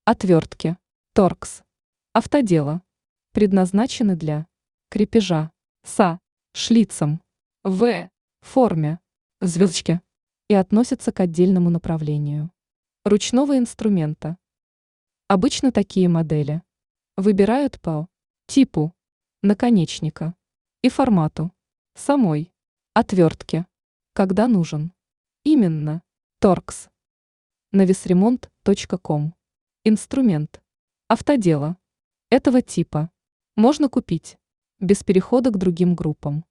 Отвертки. Торкс. Автодело. Предназначены для крепежа. Са. Шлицем. В. Форме. Звездочки. И относятся к отдельному направлению ручного инструмента. Обычно такие модели выбирают по типу наконечника и формату самой отвертки, когда нужен именно торкс. Навесремонт.ком. Инструмент. Автодело. Этого типа можно купить без перехода к другим группам.